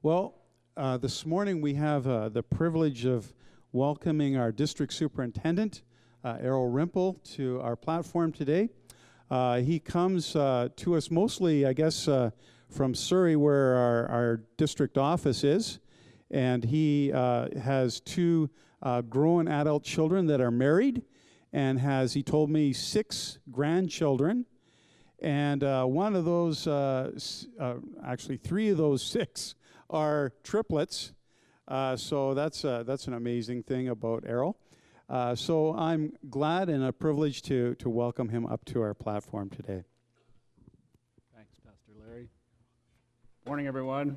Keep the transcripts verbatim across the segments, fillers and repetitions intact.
Well, uh, this morning we have uh, the privilege of welcoming our district superintendent, uh, Errol Rimple, to our platform today. Uh, he comes uh, to us mostly, I guess, uh, from Surrey, where our, our district office is, and he uh, has two uh, grown adult children that are married, and has, he told me, six grandchildren. And uh, one of those, uh, uh, actually three of those six, are triplets. Uh, so that's uh, that's an amazing thing about Errol. Uh, so I'm glad and a privilege to to welcome him up to our platform today. Thanks, Pastor Larry. Morning, everyone.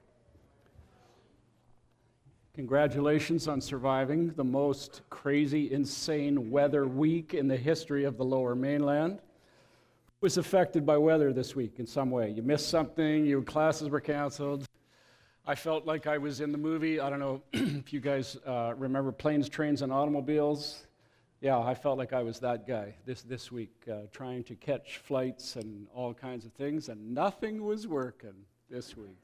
Congratulations on surviving the most crazy, insane weather week in the history of the Lower Mainland. Who was affected by weather this week in some way? You missed something, your classes were canceled. I felt like I was in the movie. I don't know if you guys uh, remember Planes, Trains, and Automobiles. Yeah, I felt like I was that guy this, this week, uh, trying to catch flights and all kinds of things, and nothing was working this week.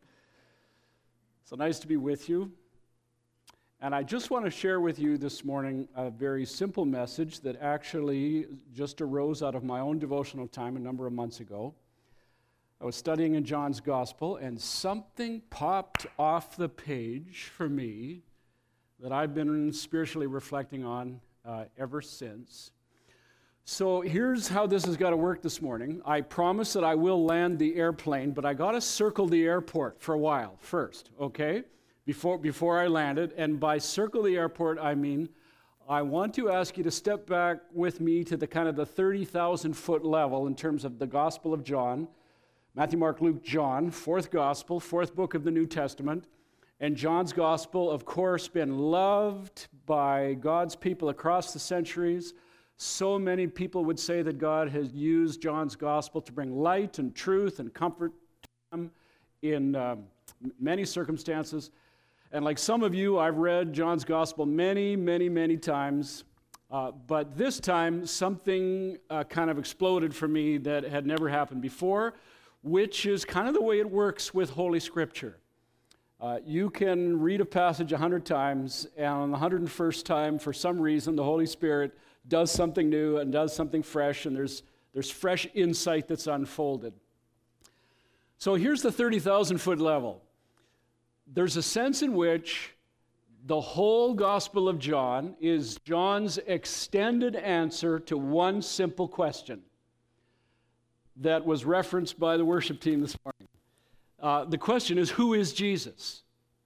So nice to be with you. And I just want to share with you this morning a very simple message that actually just arose out of my own devotional time a number of months ago. I was studying in John's Gospel, and something popped off the page for me that I've been spiritually reflecting on uh, ever since. So here's how this has got to work this morning. I promise that I will land the airplane, but I got to circle the airport for a while first, okay? Before, before I landed. And by circle the airport, I mean I want to ask you to step back with me to the kind of the thirty thousand foot level in terms of the Gospel of John. Matthew, Mark, Luke, John, fourth gospel, fourth book of the New Testament. And John's gospel, of course, been loved by God's people across the centuries. So many people would say that God has used John's gospel to bring light and truth and comfort to them in um, many circumstances. And like some of you, I've read John's gospel many, many, many times. Uh, but this time, something uh, kind of exploded for me that had never happened before, which is kind of the way it works with Holy Scripture. Uh, you can read a passage a hundred times, and on the hundred and first time, for some reason, the Holy Spirit does something new and does something fresh, and there's, there's fresh insight that's unfolded. So here's the thirty thousand foot level. There's a sense in which the whole Gospel of John is John's extended answer to one simple question that was referenced by the worship team this morning. Uh, the question is, who is Jesus?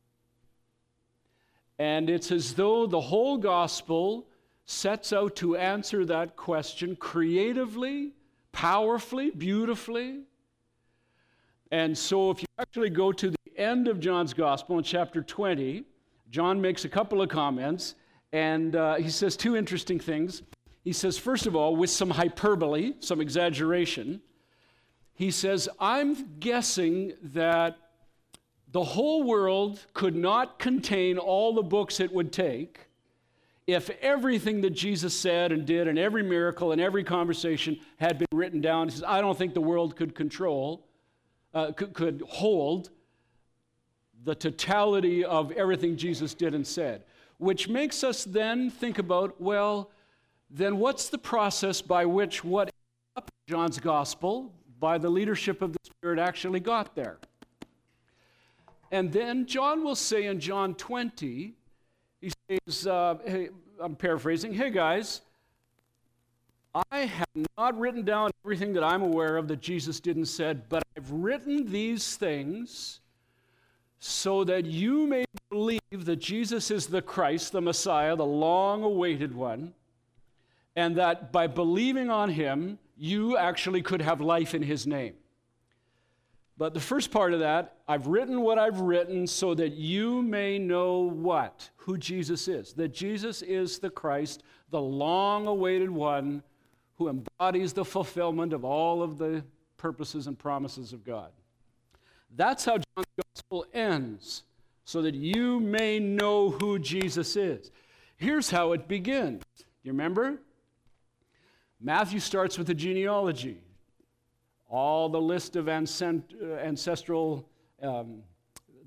And it's as though the whole gospel sets out to answer that question creatively, powerfully, beautifully. And so if you actually go to the end of John's gospel in chapter twenty, John makes a couple of comments, and uh, he says two interesting things. He says, first of all, with some hyperbole, some exaggeration, he says, I'm guessing that the whole world could not contain all the books it would take if everything that Jesus said and did and every miracle and every conversation had been written down. He says, I don't think the world could control, uh, could, could hold the totality of everything Jesus did and said, which makes us then think about, well, then what's the process by which what up John's gospel by the leadership of the Spirit actually got there? And then John will say in John twenty, he says, uh, hey, I'm paraphrasing, hey guys, I have not written down everything that I'm aware of that Jesus did and said, but I've written these things so that you may believe that Jesus is the Christ, the Messiah, the long-awaited one, and that by believing on him, you actually could have life in his name. But the first part of that, I've written what I've written so that you may know what? Who Jesus is. That Jesus is the Christ, the long-awaited one who embodies the fulfillment of all of the purposes and promises of God. That's how John's gospel ends, so that you may know who Jesus is. Here's how it begins. You remember? Matthew starts with a genealogy. All the list of ancestral, um,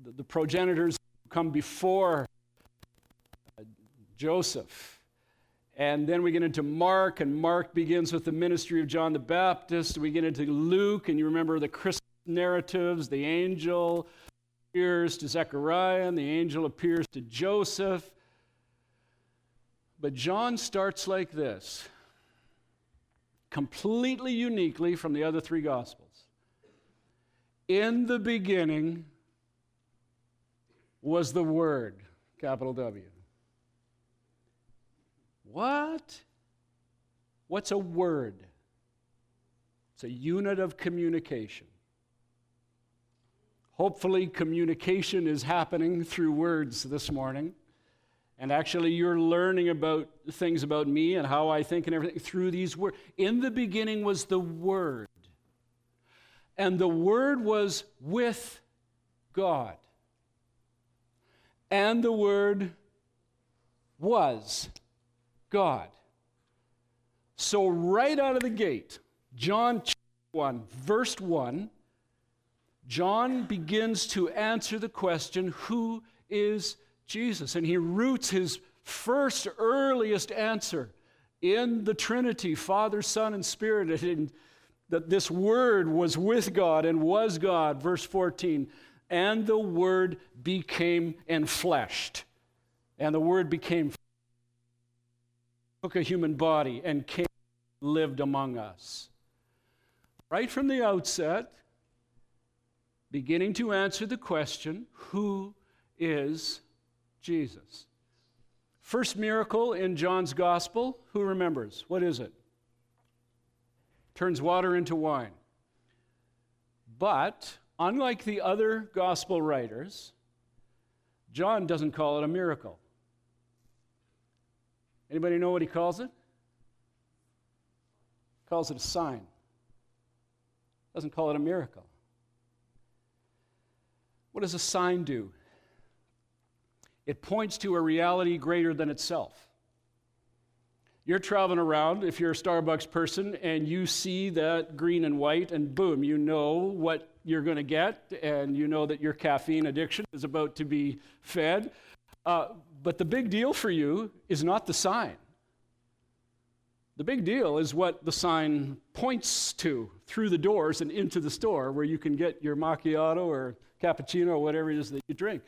the progenitors who come before uh, Joseph. And then we get into Mark, and Mark begins with the ministry of John the Baptist. We get into Luke, and you remember the Christmas narratives. The angel appears to Zechariah, and the angel appears to Joseph. But John starts like this, completely uniquely from the other three Gospels. In the beginning was the Word, capital W. What? What's a word? It's a unit of communication. Hopefully, communication is happening through words this morning. And actually, you're learning about things about me and how I think and everything through these words. In the beginning was the Word. And the Word was with God. And the Word was God. So right out of the gate, John one, verse one, John begins to answer the question, who is Jesus? And he roots his first, earliest answer in the Trinity, Father, Son, and Spirit, and that this Word was with God and was God, verse fourteen, and the Word became enfleshed. And the Word became, took a human body and came, lived among us. Right from the outset, beginning to answer the question, who is Jesus? First miracle in John's Gospel, who remembers? What is it? Turns water into wine. But, unlike the other Gospel writers, John doesn't call it a miracle. Anybody know what he calls it? He calls it a sign. Doesn't call it a miracle. What does a sign do? It points to a reality greater than itself. You're traveling around, if you're a Starbucks person, and you see that green and white, and boom, you know what you're going to get, and you know that your caffeine addiction is about to be fed. Uh, but the big deal for you is not the sign. The big deal is what the sign points to through the doors and into the store where you can get your macchiato or cappuccino or whatever it is that you drink.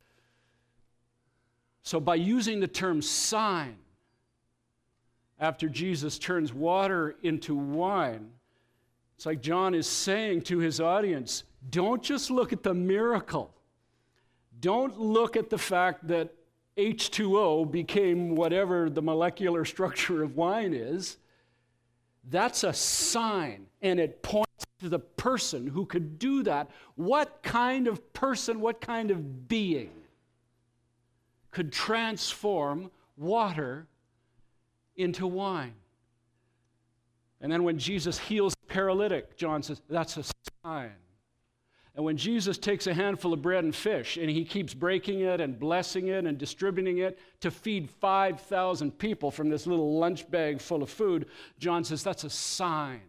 So by using the term sign, after Jesus turns water into wine, it's like John is saying to his audience, don't just look at the miracle. Don't look at the fact that H two O became whatever the molecular structure of wine is. That's a sign, and it points to the person who could do that. What kind of person, what kind of being could transform water into wine? And then when Jesus heals the paralytic, John says, that's a sign. And when Jesus takes a handful of bread and fish and he keeps breaking it and blessing it and distributing it to feed five thousand people from this little lunch bag full of food, John says that's a sign.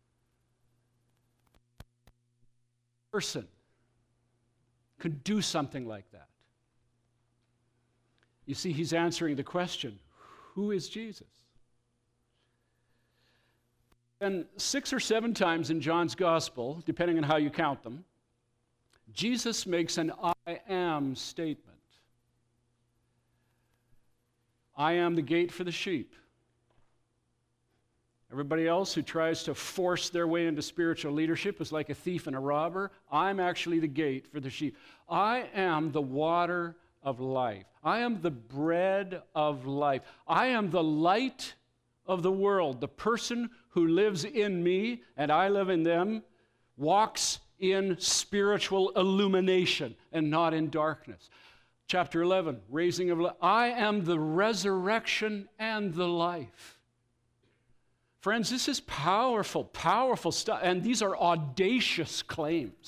A person could do something like that. You see, he's answering the question, who is Jesus? And six or seven times in John's Gospel, depending on how you count them, Jesus makes an I am statement. I am the gate for the sheep. Everybody else who tries to force their way into spiritual leadership is like a thief and a robber. I'm actually the gate for the sheep. I am the water of life. I am the bread of life. I am the light of the world. The person who lives in me and I live in them walks in spiritual illumination and not in darkness. Chapter eleven, raising of life. I am the resurrection and the life. Friends, this is powerful, powerful stuff. And these are audacious claims.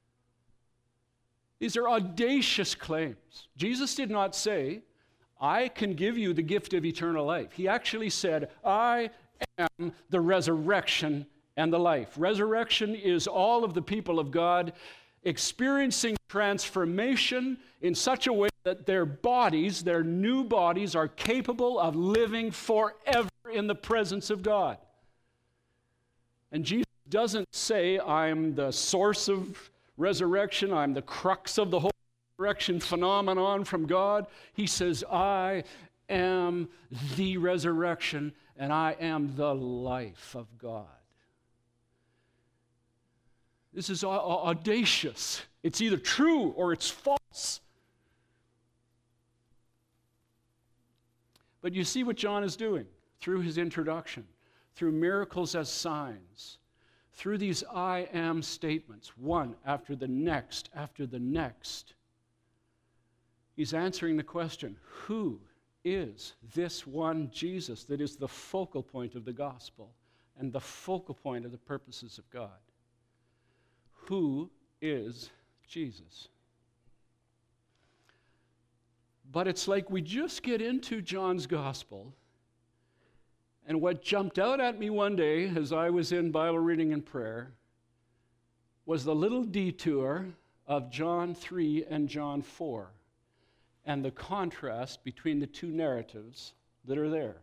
These are audacious claims. Jesus did not say, I can give you the gift of eternal life. He actually said, I am the resurrection and the life. Resurrection is all of the people of God experiencing transformation in such a way that their bodies, their new bodies, are capable of living forever in the presence of God. And Jesus doesn't say, I'm the source of resurrection, I'm the crux of the whole resurrection phenomenon from God. He says, I am the resurrection, and I am the life of God. This is audacious. It's either true or it's false. But you see what John is doing through his introduction, through miracles as signs, through these I am statements, one after the next, after the next. He's answering the question, who is this one Jesus that is the focal point of the gospel and the focal point of the purposes of God? Who is Jesus? But it's like we just get into John's gospel, and what jumped out at me one day as I was in Bible reading and prayer was the little detour of John three and John four and the contrast between the two narratives that are there.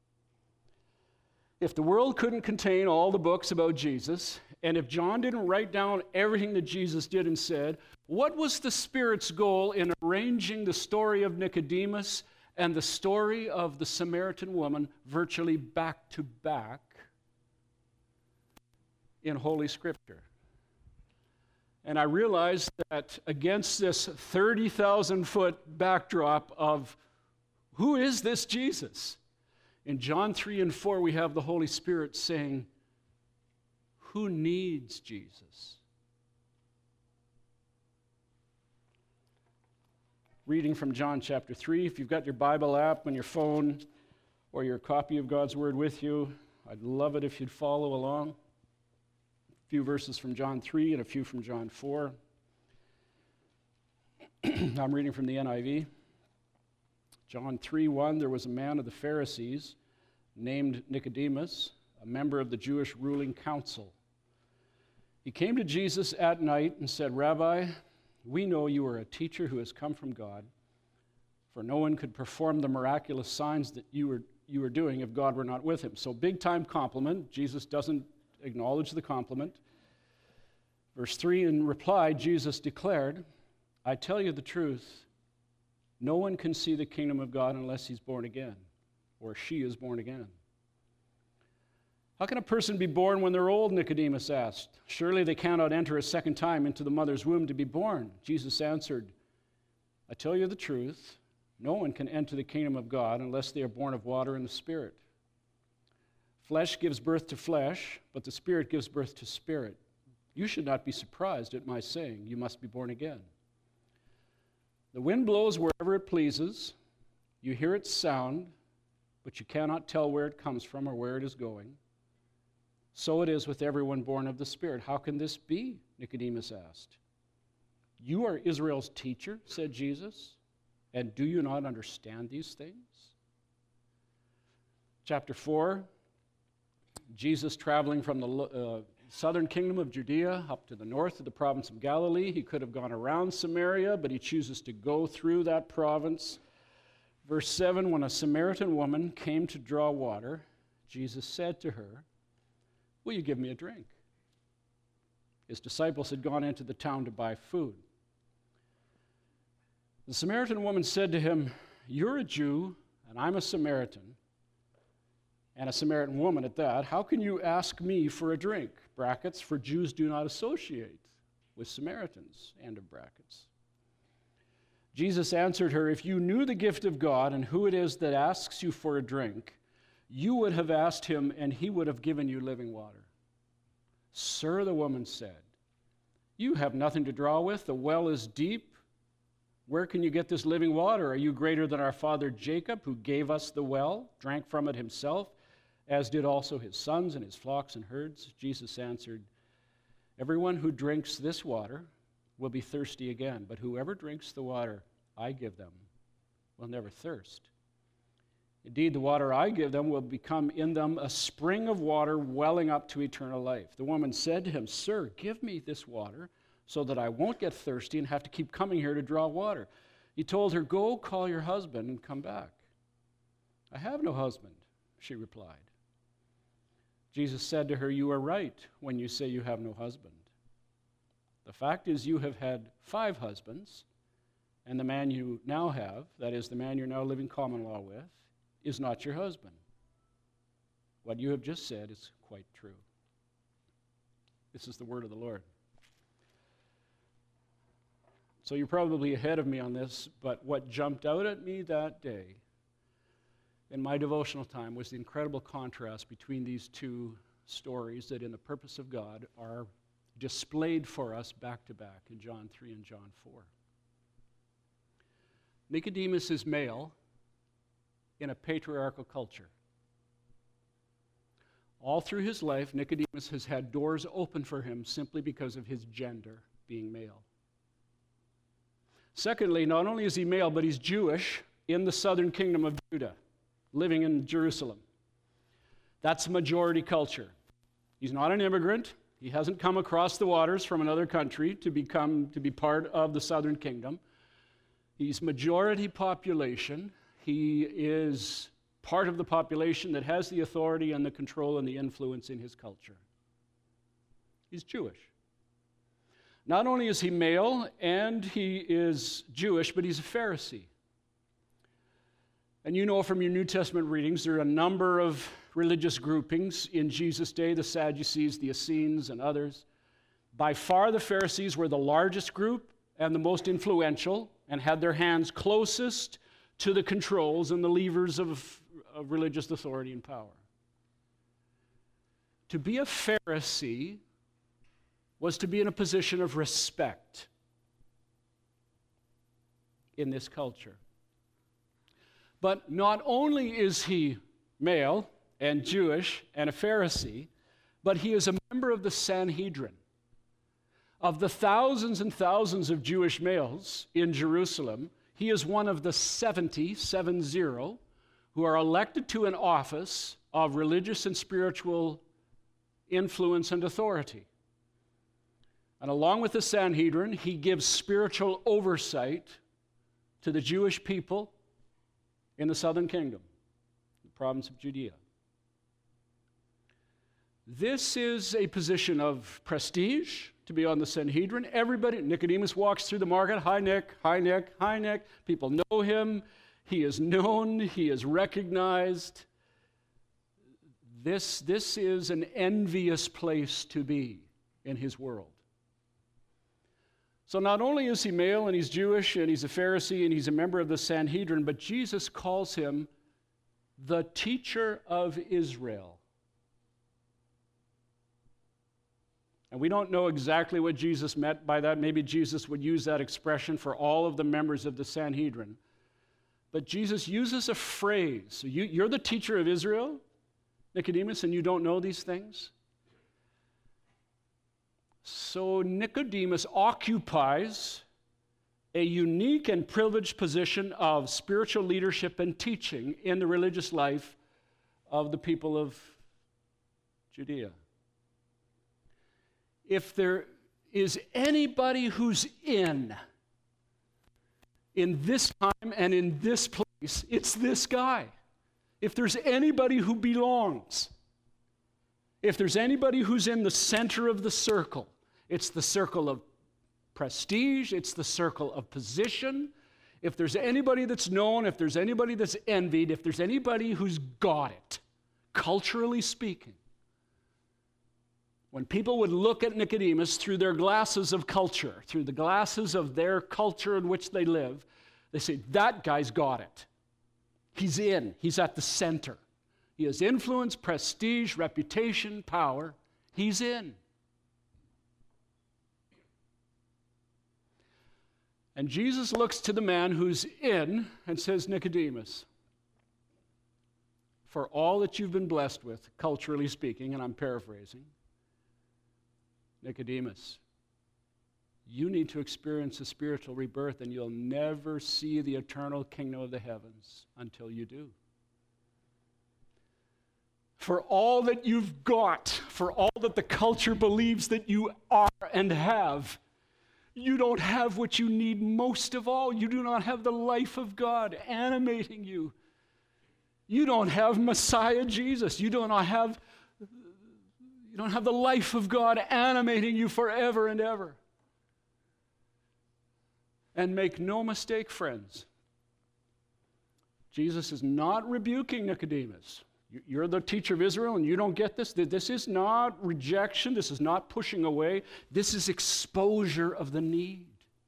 If the world couldn't contain all the books about Jesus, and if John didn't write down everything that Jesus did and said, what was the Spirit's goal in arranging the story of Nicodemus and the story of the Samaritan woman virtually back to back in Holy Scripture? And I realized that against this thirty thousand foot backdrop of who is this Jesus? In John three and four, we have the Holy Spirit saying, who needs Jesus? Reading from John chapter three, if you've got your Bible app on your phone or your copy of God's Word with you, I'd love it if you'd follow along. A few verses from John three and a few from John four. I'm reading from the N I V. John three one, there was a man of the Pharisees named Nicodemus, a member of the Jewish ruling council. He came to Jesus at night and said, Rabbi, we know you are a teacher who has come from God, for no one could perform the miraculous signs that you were, you were doing if God were not with him. So big-time compliment. Jesus doesn't acknowledge the compliment. Verse three, in reply, Jesus declared, I tell you the truth, no one can see the kingdom of God unless he's born again, or she is born again. How can a person be born when they're old? Nicodemus asked. Surely they cannot enter a second time into the mother's womb to be born. Jesus answered, I tell you the truth, no one can enter the kingdom of God unless they are born of water and the Spirit. Flesh gives birth to flesh, but the Spirit gives birth to spirit. You should not be surprised at my saying, you must be born again. The wind blows wherever it pleases. You hear its sound, but you cannot tell where it comes from or where it is going. So it is with everyone born of the Spirit. How can this be? Nicodemus asked. You are Israel's teacher, said Jesus, and do you not understand these things? Chapter four, Jesus traveling from the uh, southern kingdom of Judea up to the north of the province of Galilee. He could have gone around Samaria, but he chooses to go through that province. Verse seven, when a Samaritan woman came to draw water, Jesus said to her, will you give me a drink? His disciples had gone into the town to buy food. The Samaritan woman said to him, you're a Jew, and I'm a Samaritan, and a Samaritan woman at that. How can you ask me for a drink? Brackets, for Jews do not associate with Samaritans, end of brackets. Jesus answered her, if you knew the gift of God and who it is that asks you for a drink, you would have asked him, and he would have given you living water. Sir, the woman said, you have nothing to draw with. The well is deep. Where can you get this living water? Are you greater than our father Jacob, who gave us the well, drank from it himself, as did also his sons and his flocks and herds? Jesus answered, everyone who drinks this water will be thirsty again, but whoever drinks the water I give them will never thirst. Indeed, the water I give them will become in them a spring of water welling up to eternal life. The woman said to him, sir, give me this water so that I won't get thirsty and have to keep coming here to draw water. He told her, go call your husband and come back. I have no husband, she replied. Jesus said to her, you are right when you say you have no husband. The fact is you have had five husbands, and the man you now have, that is the man you're now living common law with, is not your husband. What you have just said is quite true. This is the word of the Lord. So you're probably ahead of me on this, but what jumped out at me that day in my devotional time was the incredible contrast between these two stories that in the purpose of God are displayed for us back to back in John three and John four. Nicodemus is male in a patriarchal culture. All through his life, Nicodemus has had doors open for him simply because of his gender, being male. Secondly, not only is he male, but he's Jewish in the southern kingdom of Judah, living in Jerusalem. That's majority culture. He's not an immigrant. He hasn't come across the waters from another country to become to be part of the southern kingdom. He's majority population. He is part of the population that has the authority and the control and the influence in his culture. He's Jewish. Not only is he male and he is Jewish, but he's a Pharisee. And you know from your New Testament readings, there are a number of religious groupings in Jesus' day, the Sadducees, the Essenes, and others. By far, the Pharisees were the largest group and the most influential and had their hands closest to the controls and the levers of, of religious authority and power. To be a Pharisee was to be in a position of respect in this culture. But not only is he male and Jewish and a Pharisee, but he is a member of the Sanhedrin. Of the thousands and thousands of Jewish males in Jerusalem, he is one of the seventy, seven zero, who are elected to an office of religious and spiritual influence and authority. And along with the Sanhedrin, he gives spiritual oversight to the Jewish people in the southern kingdom, the province of Judea. This is a position of prestige to be on the Sanhedrin. Everybody, Nicodemus walks through the market. Hi, Nick. Hi, Nick. Hi, Nick. People know him. He is known. He is recognized. This, this is an envious place to be in his world. So not only is he male and he's Jewish and he's a Pharisee and he's a member of the Sanhedrin, but Jesus calls him the teacher of Israel. And we don't know exactly what Jesus meant by that. Maybe Jesus would use that expression for all of the members of the Sanhedrin. But Jesus uses a phrase. So you, you're the teacher of Israel, Nicodemus, and you don't know these things? So Nicodemus occupies a unique and privileged position of spiritual leadership and teaching in the religious life of the people of Judea. If there is anybody who's in, in this time and in this place, it's this guy. If there's anybody who belongs, if there's anybody who's in the center of the circle, it's the circle of prestige, it's the circle of position. If there's anybody that's known, if there's anybody that's envied, if there's anybody who's got it, culturally speaking, when people would look at Nicodemus through their glasses of culture, through the glasses of their culture in which they live, they say, that guy's got it. He's in. He's at the center. He has influence, prestige, reputation, power. He's in. And Jesus looks to the man who's in and says, Nicodemus, for all that you've been blessed with, culturally speaking, and I'm paraphrasing, Nicodemus, you need to experience a spiritual rebirth, and you'll never see the eternal kingdom of the heavens until you do. For all that you've got, for all that the culture believes that you are and have, You don't have what you need most of all. You do not have the life of God animating you. You don't have Messiah Jesus. You do not have, you don't have the life of God animating you forever and ever. And make no mistake, friends, Jesus is not rebuking Nicodemus. You're the teacher of Israel and you don't get this. This is not rejection. This is not pushing away. This is exposure of the need.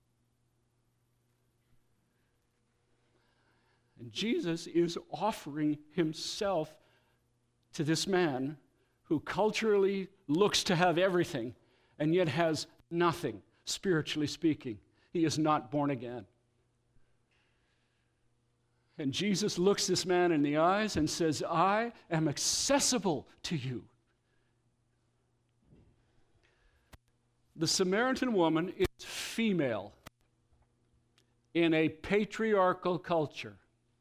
And Jesus is offering himself to this man who culturally looks to have everything and yet has nothing, spiritually speaking. He is not born again. And Jesus looks this man in the eyes and says, I am accessible to you. The Samaritan woman is female in a patriarchal culture.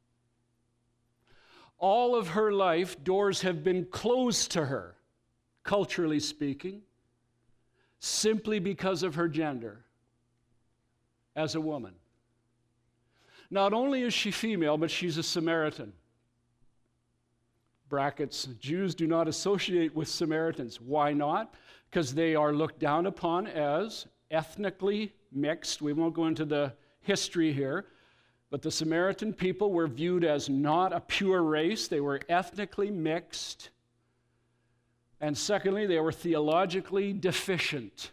All of her life, doors have been closed to her, culturally speaking, simply because of her gender as a woman. Not only is she female, but she's a Samaritan. Brackets, Jews do not associate with Samaritans. Why not? Because they are looked down upon as ethnically mixed. We won't go into the history here, but the Samaritan people were viewed as not a pure race. They were ethnically mixed. And secondly, they were theologically deficient.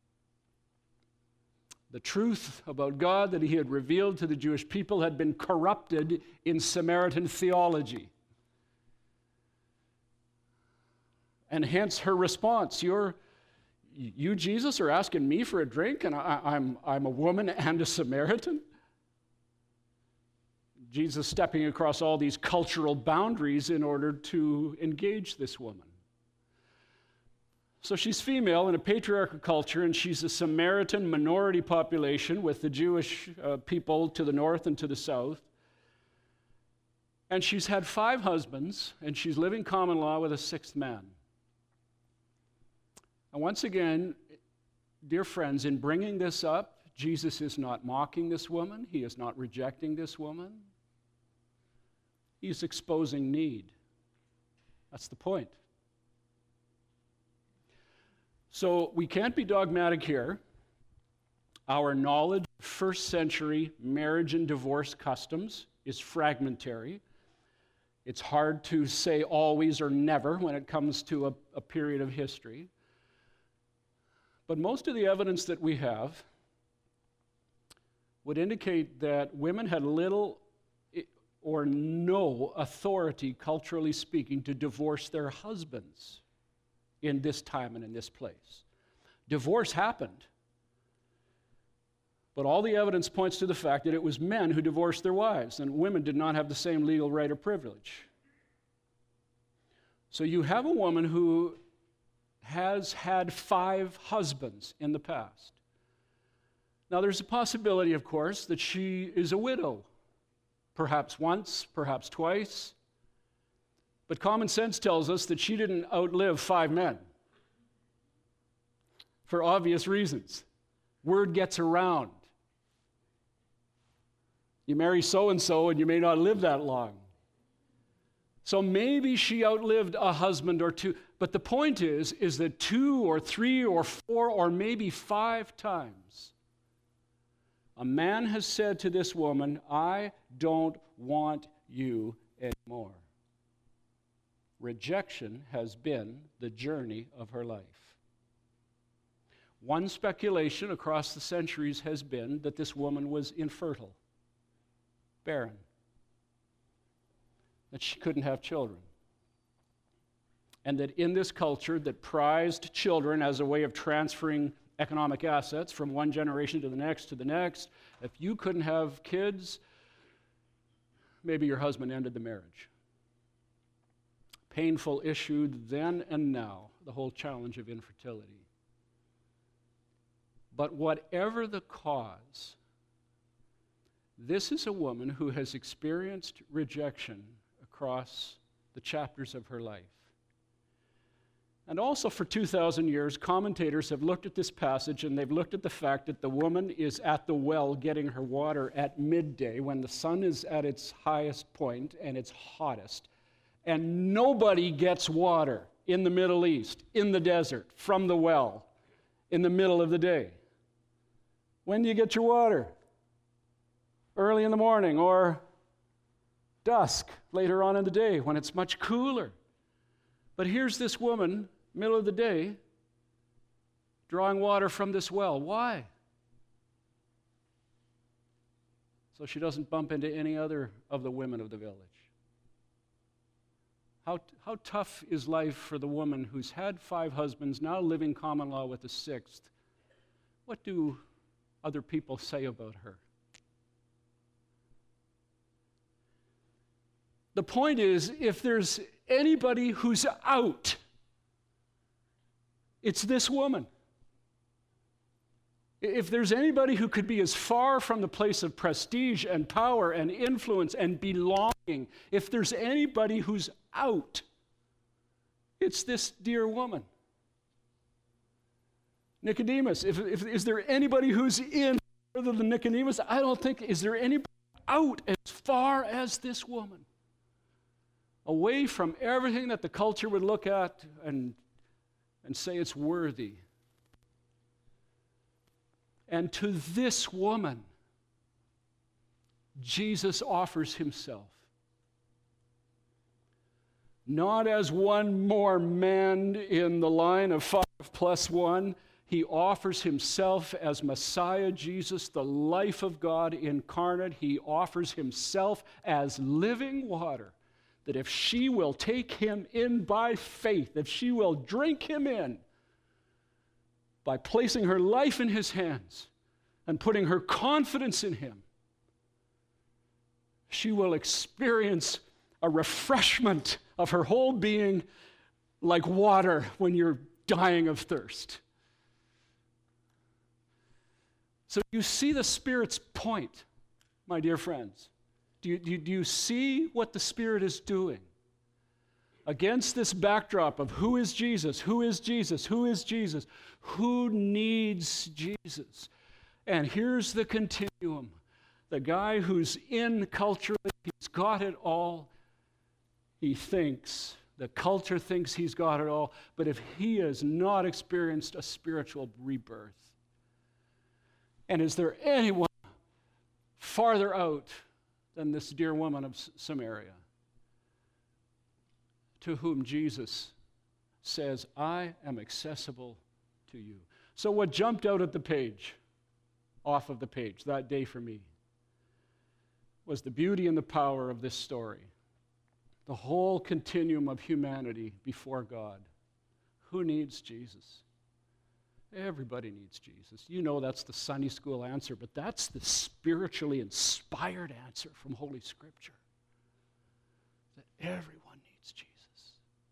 The truth about God that he had revealed to the Jewish people had been corrupted in Samaritan theology. And hence her response, You're, you, Jesus, are asking me for a drink, and I, I'm, I'm a woman and a Samaritan? Jesus stepping across all these cultural boundaries in order to engage this woman. So she's female in a patriarchal culture, and she's a Samaritan minority population with the Jewish uh, people to the north and to the south. And she's had five husbands, and she's living common law with a sixth man. And once again, dear friends, in bringing this up, Jesus is not mocking this woman. He is not rejecting this woman. He's exposing need. That's the point. So we can't be dogmatic here. Our knowledge of first century marriage and divorce customs is fragmentary. It's hard to say always or never when it comes to a, a period of history. But most of the evidence that we have would indicate that women had little or no authority, culturally speaking, to divorce their husbands in this time and in this place. Divorce happened, but all the evidence points to the fact that it was men who divorced their wives, and women did not have the same legal right or privilege. So you have a woman who has had five husbands in the past. Now there's a possibility, of course, that she is a widow, perhaps once, perhaps twice. But common sense tells us that she didn't outlive five men for obvious reasons. Word gets around. You marry so-and-so and you may not live that long. So maybe she outlived a husband or two. But the point is, is that two or three or four or maybe five times, a man has said to this woman, I don't want you anymore. Rejection has been the journey of her life. One speculation across the centuries has been that this woman was infertile, barren, that she couldn't have children. And that in this culture that prized children as a way of transferring economic assets from one generation to the next to the next, if you couldn't have kids, maybe your husband ended the marriage. Painful issue then and now, the whole challenge of infertility. But whatever the cause, this is a woman who has experienced rejection across the chapters of her life. And also for two thousand years, commentators have looked at this passage and they've looked at the fact that the woman is at the well getting her water at midday when the sun is at its highest point and its hottest. And nobody gets water in the Middle East, in the desert, from the well, in the middle of the day. When do you get your water? Early in the morning or dusk, later on in the day when it's much cooler. But here's this woman, middle of the day, drawing water from this well. Why? So she doesn't bump into any other of the women of the village. How, how tough is life for the woman who's had five husbands, now living common law with a sixth? What do other people say about her? The point is, if there's anybody who's out, it's this woman. If there's anybody who could be as far from the place of prestige and power and influence and belonging, if there's anybody who's out, it's this dear woman. Nicodemus, if, if, is there anybody who's in further than Nicodemus? I don't think, is there anybody out as far as this woman? Away from everything that the culture would look at and, and say it's worthy. And to this woman, Jesus offers himself. Not as one more man in the line of five plus one. He offers himself as Messiah Jesus, the life of God incarnate. He offers himself as living water. That if she will take him in by faith, if she will drink him in by placing her life in his hands and putting her confidence in him, she will experience a refreshment of her whole being like water when you're dying of thirst. So you see the Spirit's point, my dear friends. Do you, do, you, do you see what the Spirit is doing? Against this backdrop of who is Jesus, who is Jesus, who is Jesus, who needs Jesus? And here's the continuum. The guy who's in culturally, he's got it all. He thinks, the culture thinks he's got it all, but if he has not experienced a spiritual rebirth, and is there anyone farther out than this dear woman of Samaria, to whom Jesus says, I am accessible to you. So what jumped out at the page, off of the page, that day for me, was the beauty and the power of this story. The whole continuum of humanity before God. Who needs Jesus? Everybody needs Jesus. You know that's the Sunday school answer, but that's the spiritually inspired answer from Holy Scripture. That everyone needs Jesus.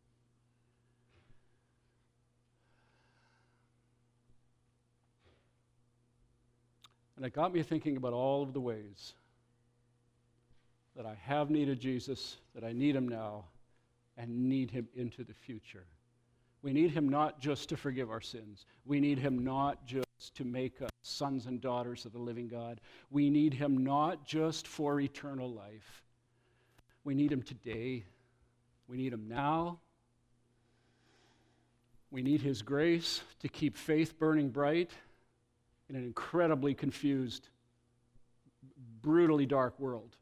And it got me thinking about all of the ways that I have needed Jesus, that I need him now, and need him into the future. We need him not just to forgive our sins. We need him not just to make us sons and daughters of the living God. We need him not just for eternal life. We need him today. We need him now. We need his grace to keep faith burning bright in an incredibly confused, brutally dark world.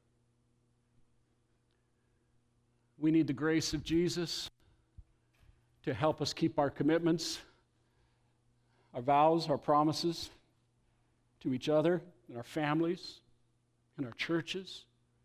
We need the grace of Jesus to help us keep our commitments, our vows, our promises to each other and our families and our churches.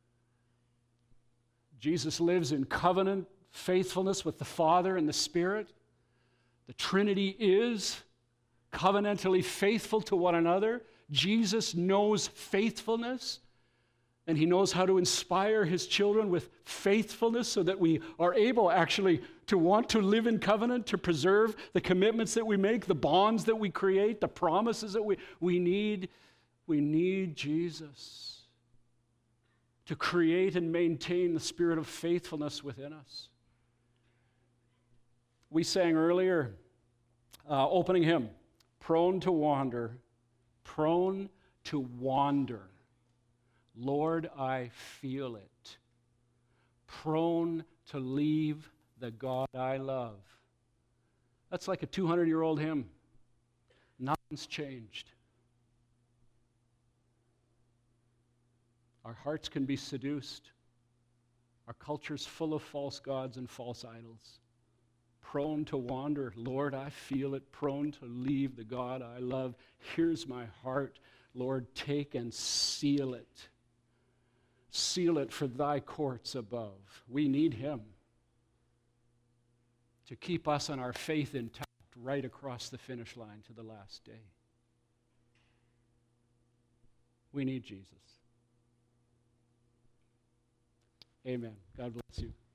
Jesus lives in covenant faithfulness with the Father and the Spirit. The Trinity is covenantally faithful to one another. Jesus knows faithfulness, and he knows how to inspire his children with faithfulness so that we are able actually to want to live in covenant, to preserve the commitments that we make, the bonds that we create, the promises that we, we need. We need Jesus to create and maintain the spirit of faithfulness within us. We sang earlier, uh, opening hymn, prone to wander, prone to wander. Lord, I feel it. Prone to leave the God I love. That's like a two hundred year old hymn. Nothing's changed. Our hearts can be seduced. Our culture's full of false gods and false idols. Prone to wander. Lord, I feel it. Prone to leave the God I love. Here's my heart. Lord, take and seal it. Seal it for thy courts above. We need him to keep us and our faith intact right across the finish line to the last day. We need Jesus. Amen. God bless you.